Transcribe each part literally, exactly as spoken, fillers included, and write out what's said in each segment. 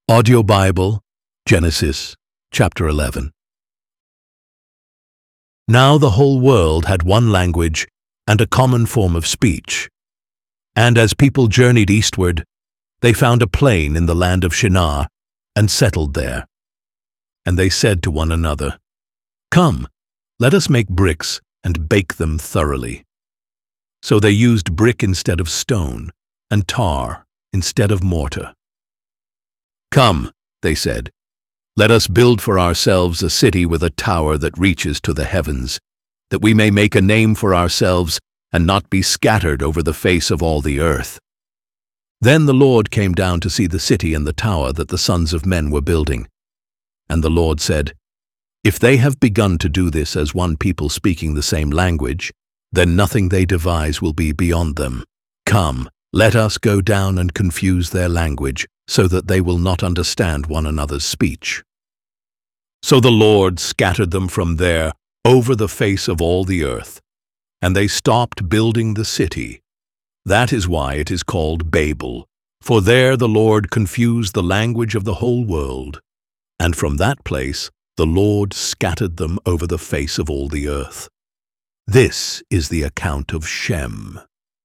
Audio Bible, Genesis, chapter eleven. Now the whole world had one language and a common form of speech. And as people journeyed eastward, they found a plain in the land of Shinar and settled there. And they said to one another, "Come, let us make bricks and bake them thoroughly." So they used brick instead of stone, and tar instead of mortar. "Come," they said, "let us build for ourselves a city with a tower that reaches to the heavens, that we may make a name for ourselves and not be scattered over the face of all the earth." Then the Lord came down to see the city and the tower that the sons of men were building. And the Lord said, "If they have begun to do this as one people speaking the same language, then nothing they devise will be beyond them. Come, let us go down and confuse their language, so that they will not understand one another's speech." So the Lord scattered them from there over the face of all the earth, and they stopped building the city. That is why it is called Babel, for there the Lord confused the language of the whole world. And from that place the Lord scattered them over the face of all the earth. This is the account of Shem.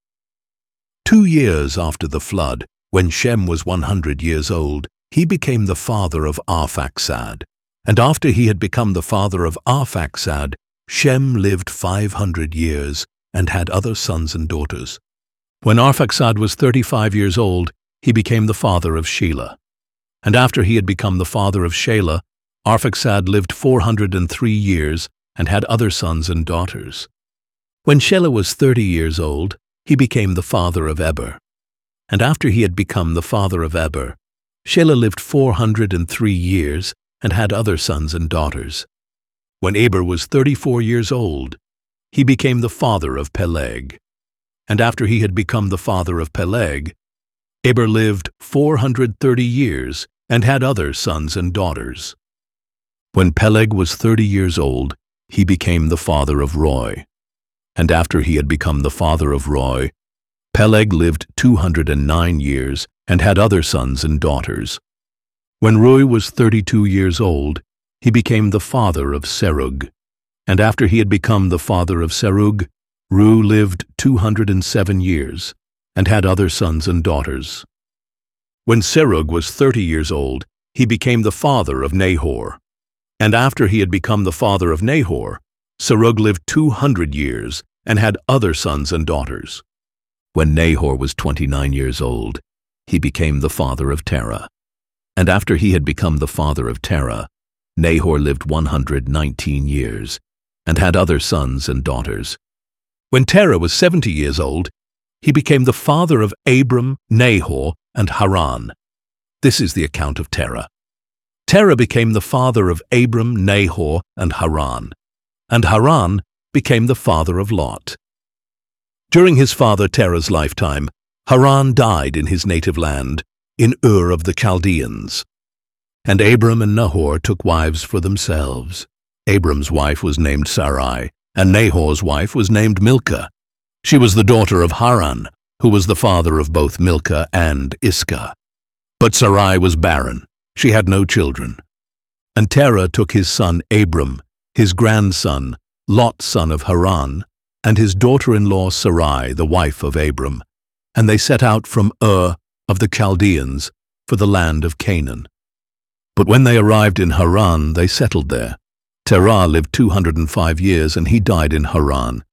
Two years after the flood, when Shem was one hundred years old, he became the father of Arphaxad. And after he had become the father of Arphaxad, Shem lived five hundred years and had other sons and daughters. When Arphaxad was thirty-five years old, he became the father of Shelah. And after he had become the father of Shelah, Arphaxad lived four hundred and three years and had other sons and daughters. When Shelah was thirty years old, he became the father of Eber. And after he had become the father of Eber, Shelah lived four hundred and three years and had other sons and daughters. When Eber was thirty-four years old, he became the father of Peleg. And after he had become the father of Peleg, Eber lived four hundred thirty years and had other sons and daughters. When Peleg was thirty years old, he became the father of Roi. And after he had become the father of Roi, Peleg lived two hundred and nine years and had other sons and daughters. When Rui was thirty-two years old, he became the father of Serug. And after he had become the father of Serug, Ru lived two hundred and seven years and had other sons and daughters. When Serug was thirty years old, he became the father of Nahor. And after he had become the father of Nahor, Serug lived two hundred years and had other sons and daughters. When Nahor was twenty-nine years old, he became the father of Terah. And after he had become the father of Terah, Nahor lived one hundred nineteen years and had other sons and daughters. When Terah was seventy years old, he became the father of Abram, Nahor, and Haran. This is the account of Terah. Terah became the father of Abram, Nahor, and Haran. And Haran became the father of Lot. During his father Terah's lifetime, Haran died in his native land, in Ur of the Chaldeans. And Abram and Nahor took wives for themselves. Abram's wife was named Sarai, and Nahor's wife was named Milcah. She was the daughter of Haran, who was the father of both Milcah and Iscah. But Sarai was barren. She had no children. And Terah took his son Abram, his grandson, Lot son of Haran, and his daughter-in-law Sarai, the wife of Abram, and they set out from Ur of the Chaldeans for the land of Canaan. But when they arrived in Haran, they settled there. Terah lived two hundred and five years, and he died in Haran.